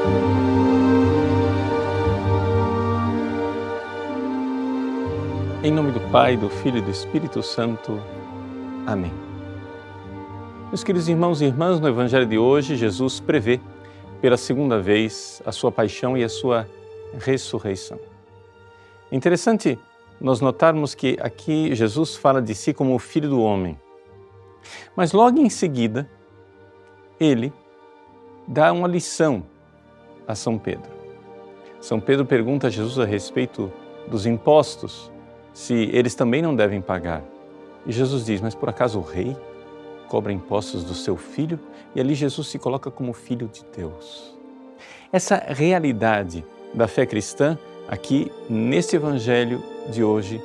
Em nome do Pai, do Filho e do Espírito Santo. Amém. Meus queridos irmãos e irmãs, no Evangelho de hoje, Jesus prevê pela segunda vez a sua paixão e a sua ressurreição. É interessante nós notarmos que aqui Jesus fala de si como o Filho do Homem. Mas logo em seguida, ele dá uma lição a São Pedro. São Pedro pergunta a Jesus a respeito dos impostos, se eles também não devem pagar. E Jesus diz, mas por acaso o rei cobra impostos do seu filho? E ali Jesus se coloca como filho de Deus. Essa realidade da fé cristã, aqui neste Evangelho de hoje,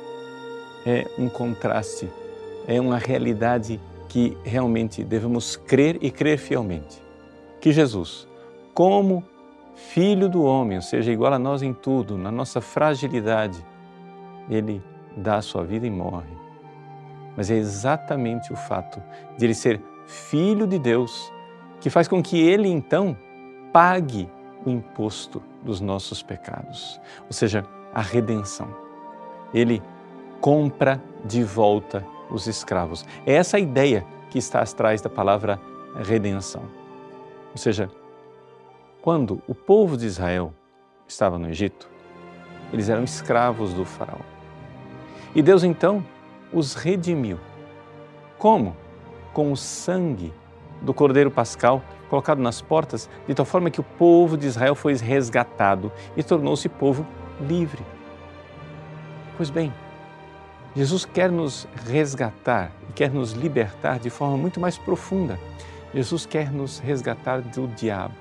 é um contraste, é uma realidade que realmente devemos crer e crer fielmente. Que Jesus, como Filho do homem, ou seja, igual a nós em tudo, na nossa fragilidade, ele dá a sua vida e morre. Mas é exatamente o fato de ele ser Filho de Deus que faz com que ele, então, pague o imposto dos nossos pecados, ou seja, a redenção. Ele compra de volta os escravos. É essa a ideia que está atrás da palavra redenção. Ou seja, quando o povo de Israel estava no Egito, eles eram escravos do faraó. E Deus então os redimiu. Como? Com o sangue do Cordeiro Pascal colocado nas portas, de tal forma que o povo de Israel foi resgatado e tornou-se povo livre. Pois bem, Jesus quer nos resgatar e quer nos libertar de forma muito mais profunda. Jesus quer nos resgatar do diabo,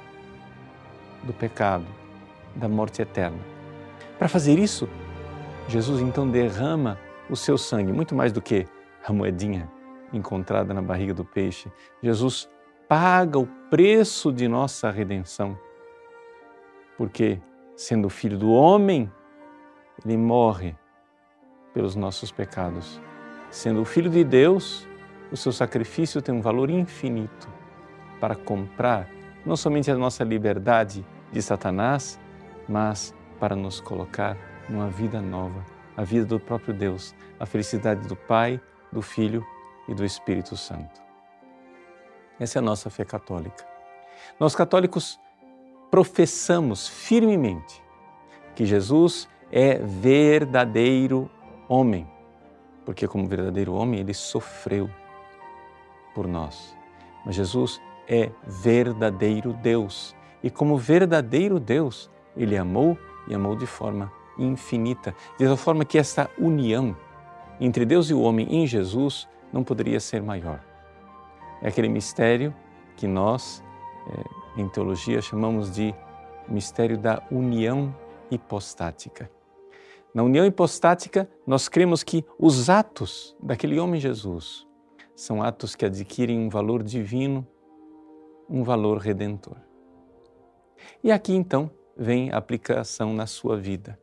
do pecado, da morte eterna. Para fazer isso, Jesus então derrama o seu sangue, muito mais do que a moedinha encontrada na barriga do peixe. Jesus paga o preço de nossa redenção, porque, sendo Filho do homem, ele morre pelos nossos pecados. Sendo o Filho de Deus, o seu sacrifício tem um valor infinito para comprar não somente a nossa liberdade de Satanás, mas para nos colocar numa vida nova, a vida do próprio Deus, a felicidade do Pai, do Filho e do Espírito Santo. Essa é a nossa fé católica. Nós católicos professamos firmemente que Jesus é verdadeiro homem, porque como verdadeiro homem ele sofreu por nós. Mas Jesus é verdadeiro Deus e como verdadeiro Deus ele amou e amou de forma infinita, de tal forma que essa união entre Deus e o homem em Jesus não poderia ser maior. É aquele mistério que nós, em teologia, chamamos de mistério da união hipostática. Na união hipostática, nós cremos que os atos daquele homem Jesus são atos que adquirem um valor divino, um valor redentor. E aqui, então, vem a aplicação na sua vida.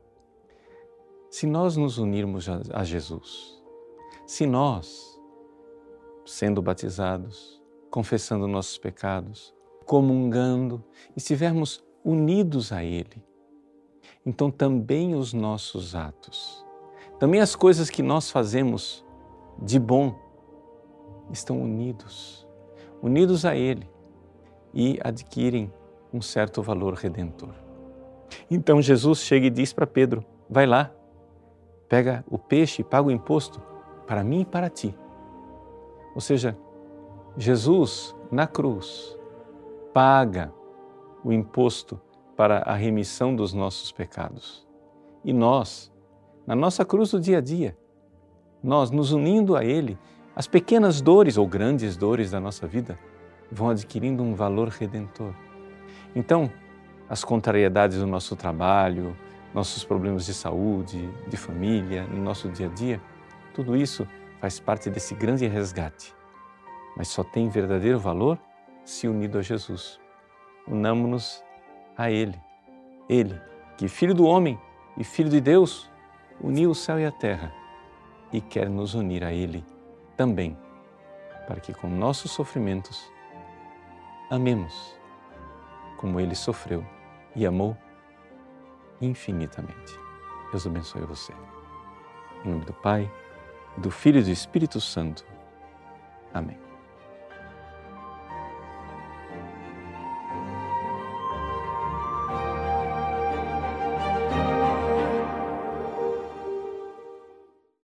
Se nós nos unirmos a Jesus, se nós, sendo batizados, confessando nossos pecados, comungando, estivermos unidos a Ele, então também os nossos atos, também as coisas que nós fazemos de bom, estão unidos a Ele e adquirem um certo valor redentor. Então Jesus chega e diz para Pedro, vai lá, pega o peixe e paga o imposto para mim e para ti. Ou seja, Jesus na cruz paga o imposto para a remissão dos nossos pecados. E nós, na nossa cruz do dia a dia, nós nos unindo a Ele, as pequenas dores ou grandes dores da nossa vida vão adquirindo um valor redentor. Então, as contrariedades do nosso trabalho, nossos problemas de saúde, de família, no nosso dia a dia, tudo isso faz parte desse grande resgate. Mas só tem verdadeiro valor se unido a Jesus. Unamo-nos a Ele. Ele, que Filho do homem e Filho de Deus, uniu o céu e a terra e quer nos unir a Ele também, para que com nossos sofrimentos amemos como ele sofreu e amou infinitamente. Deus abençoe você. Em nome do Pai, do Filho e do Espírito Santo. Amém.